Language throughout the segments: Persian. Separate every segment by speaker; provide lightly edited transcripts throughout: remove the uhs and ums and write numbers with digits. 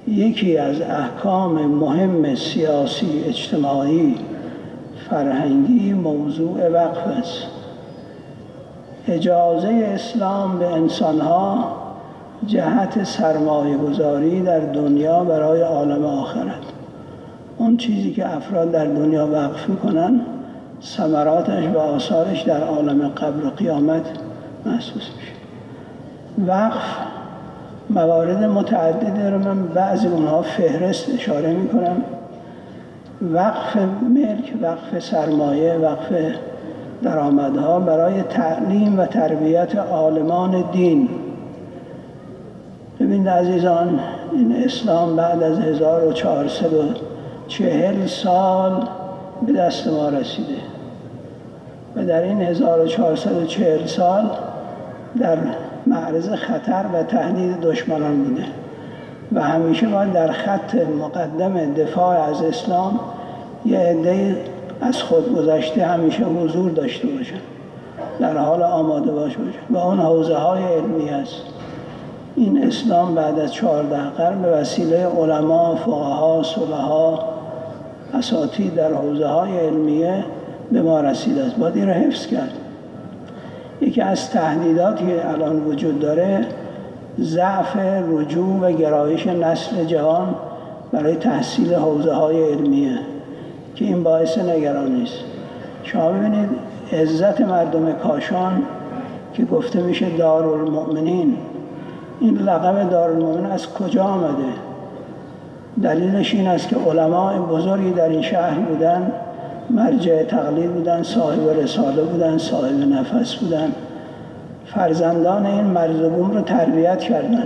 Speaker 1: یکی از احکام مهم سیاسی، اجتماعی، فرهنگی موضوع وقف است. اجازه اسلام به انسانها جهت سرمایه گذاری در دنیا برای عالم آخرت. اون چیزی که افراد در دنیا وقف میکنن ثمراتش و آثارش در عالم قبر و قیامت محسوس میشه. وقف موارد متعدده رو من بعضی اونها فهرست اشاره میکنم. وقف ملک، وقف سرمایه، وقف درآمدها برای تعلیم و تربیت عالمان دین. ببینید عزیزان، این اسلام بعد از 1440 سال به دست ما رسیده و در این 1440 سال در معرض خطر و تهدید دشمنان بوده و همیشه باید در خط مقدم دفاع از اسلام یه عده از خود گذشته همیشه حضور داشته باشن، در حال آماده باشن و اون حوزه های علمی است. این اسلام بعد از 14 قرن به وسیله علما، فقها، صلحا، اساتید در حوزه های علمیه به ما رسیده است. باید این را حفظ کرد. یکی از تهدیداتی که الان وجود داره ضعف رجوع و گرایش نسل جوان برای تحصیل حوزه های علمیه که این باعث نگرانی است. شما ببینید عزت مردم کاشان که گفته میشه دارالمؤمنین، این لقب دارالمؤمنین از کجا آمده؟ دلیلش این است که علماء بزرگی در این شهر بودن، مرجع تقلید بودن، صاحب رساله بودن، صاحب نفس بودن، فرزندان این مرز و بوم رو تربیت کردن.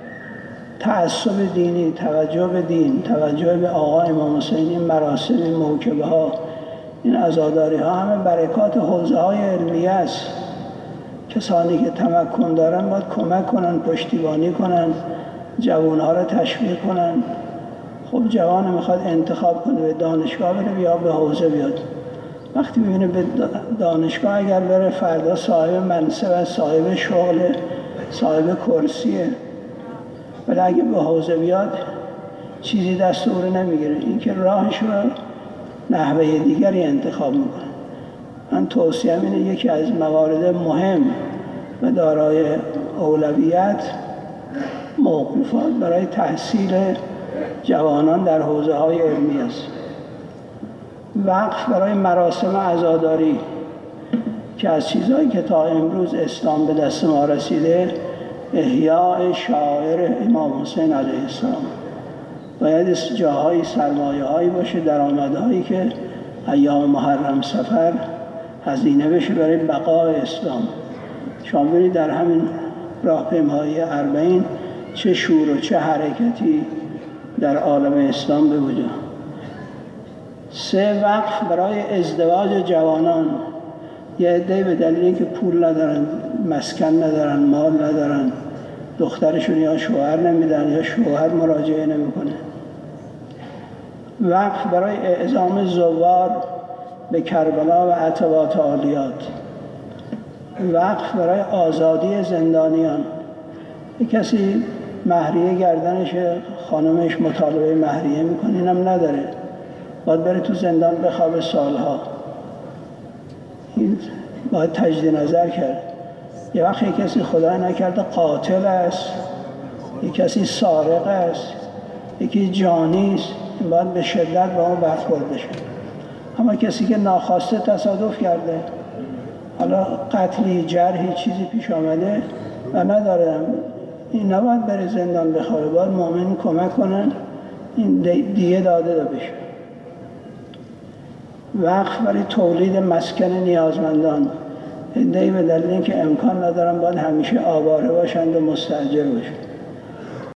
Speaker 1: تعصب دینی، توجه به دین، توجه به آقا امام حسین، این مراسم، این موکبه ها، این عزاداری ها همه برکات حوزه های علمیه است. کسانی که تمکن دارن باید کمک کنن، پشتیبانی کنن، جوانها رو تشویق کنن. خب جوان میخواد انتخاب کنه به دانشگاه بره یا به حوزه بیاد. وقتی میبینه به دانشگاه اگر بره فردا صاحب منصب، صاحب شغل، صاحب کرسیه، ولی اگه به حوزه بیاد چیزی دست او رو نمیگیره. این که راهش رو نحوه دیگری انتخاب میکنه. من توصیه اینه یکی از موارد مهم و دارای اولویت موقوفات برای تحصیل جوانان در حوزه های علمی است. وقف برای مراسم عزاداری که از چیزهایی که تا امروز اسلام به دست ما رسیده احیاء شاعر امام حسین علیه السلام. باید جاهای سرمایه هایی باشه، درآمدهایی که ایام محرم سفر هزینه بشه برای بقای اسلام. شما ببینید در همین راهپیمایی اربعین چه شور و چه حرکتی در عالم اسلام به وجود. 3 وقف برای ازدواج جوانان. یه عده‌ای به دلیلی که پول ندارن، مسکن ندارن، مال ندارن، دخترشون یا شوهر نمیدن یا شوهر مراجعه نمیکنه. وقف برای اعزام زوار به کربلا و عتبات عالیات. وقف برای آزادی زندانیان. یک کسی مهریه گردنش، خانمش مطالبه مهریه میکنه، اینم نداره، باید بره تو زندان بخوابه سالها. این باید تجدید نظر کرد. یه وقت یک کسی خدای نکرده قاتل است، یک کسی سارق است، یکی جانی است، این باید به شدت با اون برخورد بشه. اما کسی که ناخواسته تصادف کرده، حالا قتلی، جرحی، چیزی پیش آمده و ندارم، این نباید بره زندان بخوابه، باید مؤمنین کمک کنن این دیه داده بشه. وقف برای تولید مسکن نیازمندان. عده‌ای به دلیل اینکه امکان ندارن باید همیشه آواره باشند و مستأجر باشند.